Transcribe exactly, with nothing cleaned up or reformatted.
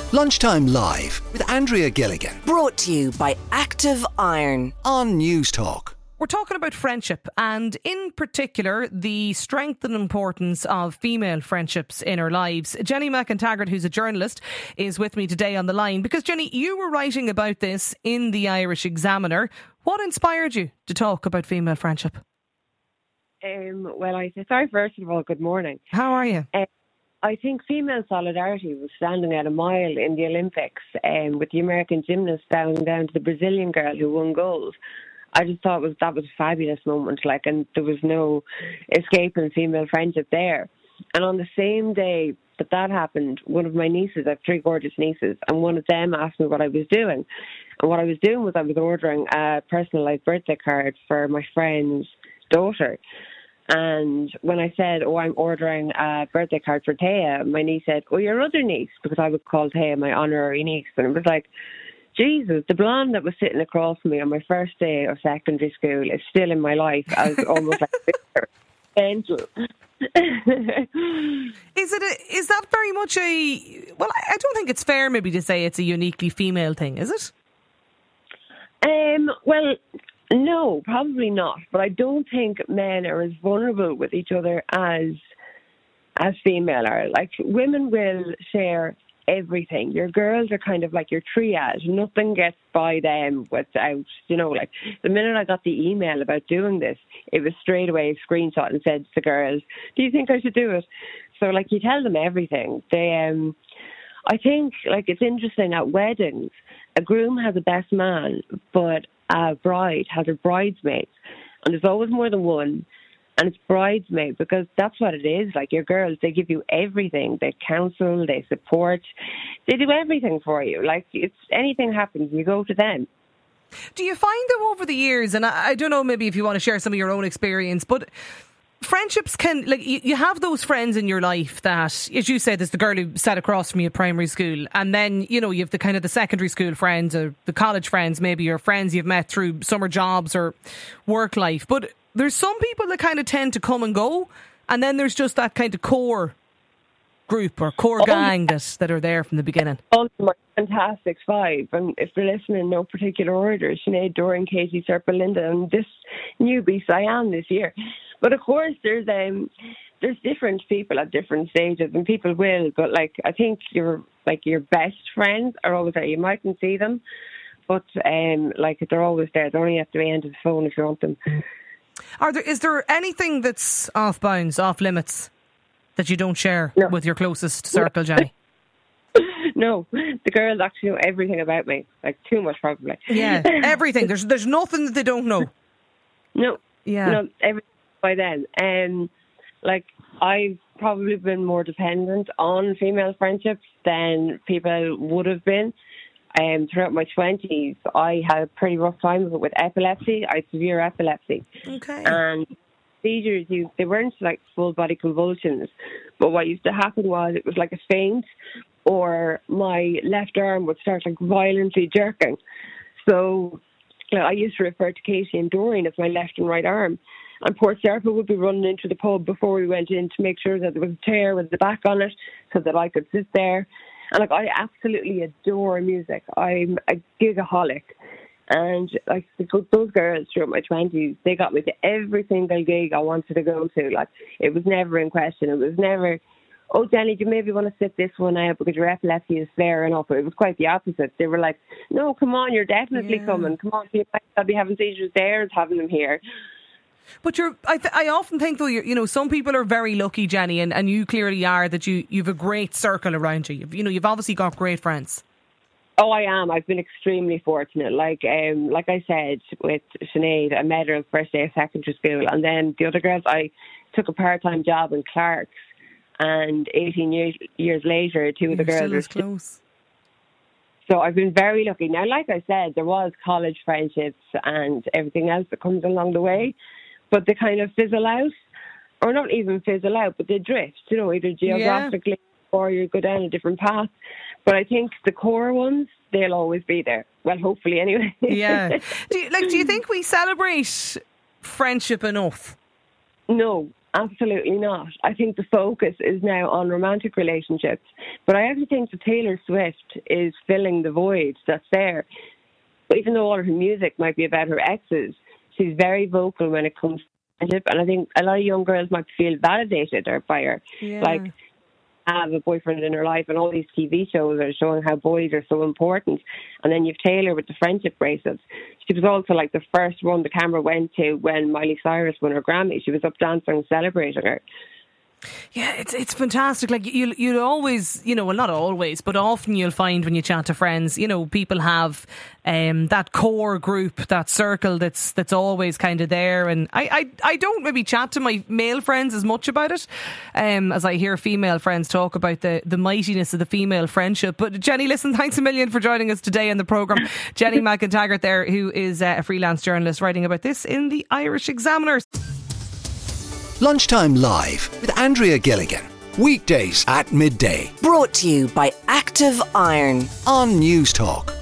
Lunchtime Live with Andrea Gilligan Brought to you by Active Iron on News Talk. We're talking about friendship and in particular the strength and importance of female friendships in our lives. Jenny McIntaggart, who's a journalist, is with me today on the line because, Jenny, you were writing about this in the Irish Examiner. What inspired you to talk about female friendship? Um, well, I say, sorry, first of all, good morning. How are you? Uh, I think female solidarity was standing out a mile in the Olympics um, with the American gymnast bowing down to the Brazilian girl who won gold. I just thought it was that was a fabulous moment, like, and there was no escaping female friendship there. And on the same day that that happened, one of my nieces, I have three gorgeous nieces, and one of them asked me what I was doing. And what I was doing was I was ordering a personalised birthday card for my friend's daughter. And when I said, oh, I'm ordering a birthday card for Taya, my niece said, oh, your other niece, because I would call Taya my honorary niece. And it was like, Jesus, the blonde that was sitting across from me on my first day of secondary school is still in my life as almost like a angel. Is it a, is that very much a, well, I don't think it's fair maybe to say it's a uniquely female thing, is it? Um, well, no, probably not. But I don't think men are as vulnerable with each other as as female are. Like, women will share everything. Your girls are kind of like your triage. Nothing gets by them without, you know, like the minute I got the email about doing this, it was straight away a screenshot and said to the girls, do you think I should do it? So, like, you tell them everything. They, um, I think, like, it's interesting at weddings, a groom has a best man, but a bride has her bridesmaids. And there's always more than one. And it's bridesmaid because that's what it is. Like, your girls, they give you everything. They counsel, they support, they do everything for you. Like, it's anything happens, you go to them. Do you find though over the years, and I, I don't know, maybe if you want to share some of your own experience, but friendships can, like, you, you have those friends in your life that, as you said, there's the girl who sat across from you at primary school, and then, you know, you have the kind of the secondary school friends or the college friends, maybe your friends you've met through summer jobs or work life. But there's some people that kind of tend to come and go, and then there's just that kind of core group or core oh, gang yeah. that, that are there from the beginning. Oh, my fantastic five. And if they're listening in no particular order, Sinead, Dorian, Katie, Serpa, Linda, and this newbie, Cyan, this year. But of course, there's um, there's different people at different stages, and people will. But, like, I think your like your best friends are always there. You mightn't see them, but um, like they're always there. They're only at the end of the phone if you want them. Are there is there anything that's off bounds, off limits, that you don't share no. with your closest circle, Jenny? No, the girls actually know everything about me, like too much probably. Yeah, everything. There's there's nothing that they don't know. No, yeah, no, everything by then. Um, like, I've probably been more dependent on female friendships than people would have been. Um, throughout my twenties, I had a pretty rough time of it with epilepsy. I had severe epilepsy. Okay. And seizures, you, they weren't like full body convulsions, but what used to happen was it was like a faint, or my left arm would start like violently jerking. So, you know, I used to refer to Katie and Dorian as my left and right arm. And poor Serpa would be running into the pub before we went in to make sure that there was a chair with the back on it so that I could sit there. And, like, I absolutely adore music. I'm a gigaholic. And, like, those girls throughout my twenties, they got me to every single gig I wanted to go to. Like, it was never in question. It was never, oh, Jenny, do you maybe want to sit this one out because your epilepsy is fair enough? It was quite the opposite. They were like, no, come on, you're definitely yeah. coming. Come on, I'll be having seizures there as having them here. But you're, I, th- I often think though, you're, you know, some people are very lucky, Jenny, and, and you clearly are, that you you've a great circle around you. You've, you know, you've obviously got great friends. Oh, I am. I've been extremely fortunate. Like, um, like I said with Sinead, I met her on the first day of secondary school, and then the other girls, I took a part-time job in Clark's, and eighteen years years later, two of the You're girls still are as close. So I've been very lucky. Now, like I said, there was college friendships and everything else that comes along the way, but they kind of fizzle out, or not even fizzle out, but they drift, you know, either geographically yeah. or you go down a different path. But I think the core ones, they'll always be there. Well, hopefully anyway. Yeah. Do you, like, do you think we celebrate friendship enough? No, Absolutely not. I think the focus is now on romantic relationships. But I actually think that Taylor Swift is filling the void that's there. But even though all of her music might be about her exes, she's very vocal when it comes to friendship. And I think a lot of young girls might feel validated by her. Yeah. Like, have a boyfriend in her life, and all these T V shows are showing how boys are so important. And then you've Taylor with the friendship bracelets. She was also like the first one the camera went to when Miley Cyrus won her Grammy. She was up dancing and celebrating her. Yeah, it's it's fantastic. Like you'll you'll always, you know, well not always, but often you'll find when you chat to friends, you know, people have um, that core group, that circle that's that's always kind of there. And I, I, I don't maybe chat to my male friends as much about it um, as I hear female friends talk about the, the mightiness of the female friendship. But Jenny, listen, thanks a million for joining us today on the programme. Jenny McIntaggart there, who is uh, a freelance journalist writing about this in the Irish Examiner. Lunchtime Live with Andrea Gilligan. Weekdays at midday Brought to you by Active Iron. on News Talk.